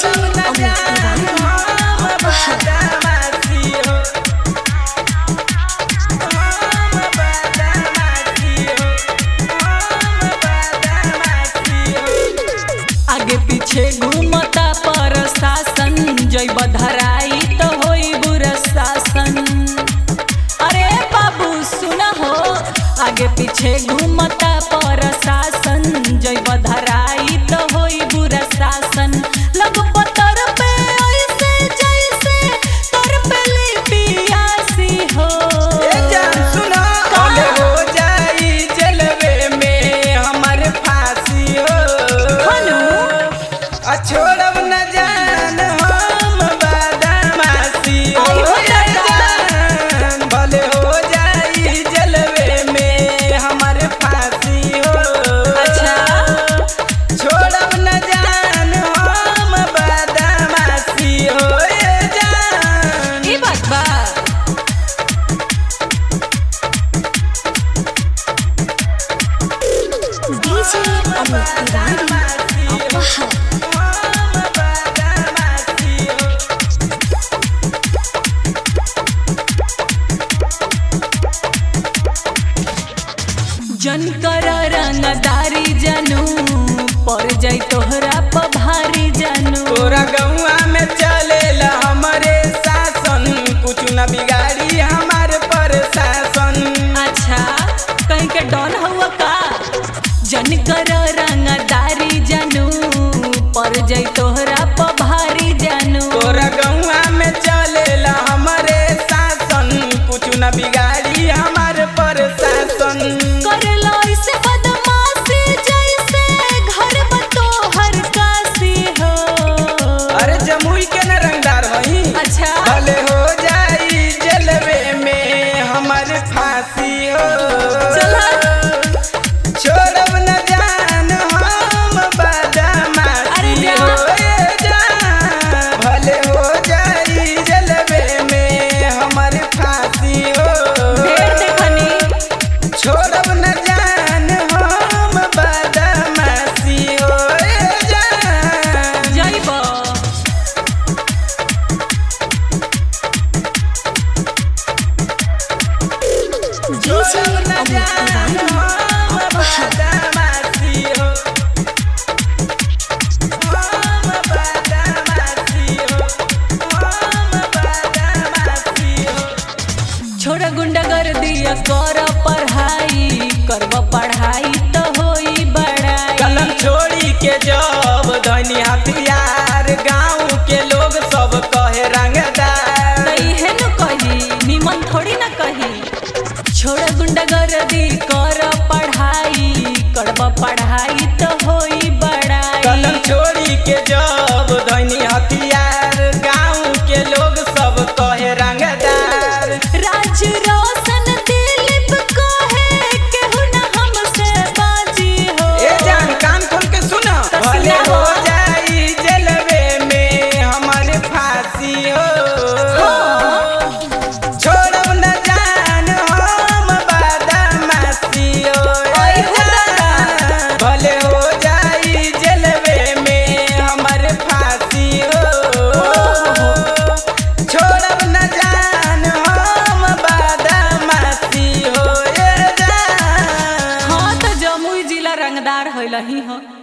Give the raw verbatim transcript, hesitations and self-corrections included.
छोड़ब न जान हम बदमाशी हो, हम बदमाशी हो, हम बदमाशी हो। आगे पीछे घूमता प्रशासन, जैब धराई तो होई बुरा शासन। अरे बाबू सुना हो, आगे पीछे घूमता प्रशासन, जैब धराई तो होई बुरा शासन। लग पतर पे ऐसे जैसे तर पे लिपियासी हो। ए जान सुना काले हो जाई जलवे में हमारे फांसी हो, आ छोड़ब न जान हम बदमाशी हो। ए जान भले हो जाई जलवे में हमारे फांसी हो, अच्छा छोड़ब न जान हम बदमाशी हो। ए जान ई बात बा। डीजे अमित तिवारी अपहर। जन कर रंगदारी जानू, पर जाई तोहरा प भारी जानू। तोरा गौआ में चलेला हमारे शासन, कुछ न बिगाड़ी हमारे प्रशासन। अच्छा कहीं के डॉन हुआ का? जन कर रंगदारी जानू, पर जाई तोहरा प भारी जानू। तोरा गौआ में चलेला हमारे शासन, कुछ न बिगाड़ी हमारे प्रशासन। करेला ऐसे बदमाशी जैसे घर में तोहर काशी हो। अरे जमुई के न रंगदार वही, अच्छा भले हो जाई जलवे में हमारे फांसी हो। चला छोड़ब न जान हम बदमाशी अरे हो। ए जान भले हो जाई जलवे में हमारे फांसी हो। ढेर देखनी। छोड़ब न जान हम बदमाशी हो। ए जान जाइब डीजे अमित तिवारी अपहर। बदमाशी हो, हम बदमाशी हो, हम बदमाशी हो। छोड़ गुंडागर्दी कर पढ़ाई, करब पढ़ाई तो होई बड़ाई। कलम छोड़ी के जब धनी हथियार, गाँव के लोग सब कहे रंगदार। तइहे न कही, निमन थोड़ी न कही। छोड़ गुंडागर्दी कर पढ़ाई, करब पढ़ाई तो होई बड़ाई। कलम छोड़ी के जब धनी हथियार, गाँव के लोग सब कहे रंगदार। राज रोशन दिलीप कहे केहू न हमसे बाजी हो। ए जान कान खोल के सुना, तो भले सुना हो हो। जाई जलवे में हमारे फांसी हो। छोड़ब न जान हम बदमाशी हो। ए जान भले हो जाई जलवे में हमारे फांसी हो। छोड़ब न जान हम बदमाशी हो। ए जान हाँ तो जमुई जिला रंगदार होइलही हो।